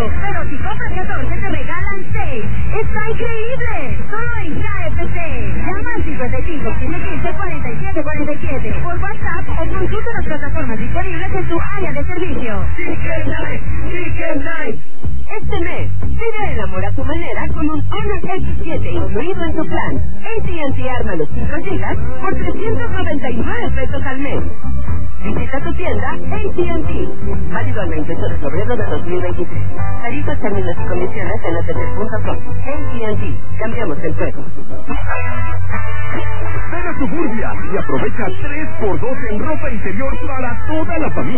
Pero si compras 14 te regalan 6. ¡Está increíble! Solo en KFC. Llama al 55 15 47 47 por WhatsApp o consulta las plataformas disponibles en tu área de servicio. Chicken Night, Chicken Night. Este mes, vive el amor a tu manera con un Honor X7 incluido en tu plan. AT&T arma los 5 gigas por 399 pesos al mes. Visita tu tienda AT&T. Válido al 28 de febrero de 2023. Tarifas, términos y condiciones en att.com. AT&T. Cambiamos el juego. Ven a Suburbia y aprovecha 3x2 en ropa interior para toda la familia.